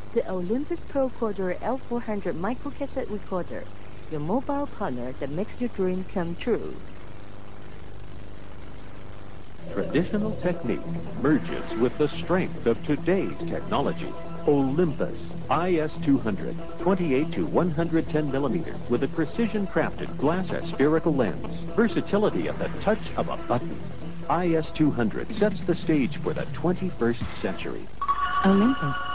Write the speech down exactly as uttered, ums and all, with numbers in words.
the Olympus Pro Recorder L four hundred microcassette recorder, your mobile partner that makes your dream come true. Traditional technique merges with the strength of today's technology. Olympus I S two hundred, twenty-eight to one hundred ten millimeters with a precision-crafted glass spherical lens. Versatility at the touch of a button. I S two hundred sets the stage for the twenty-first century. Olympus.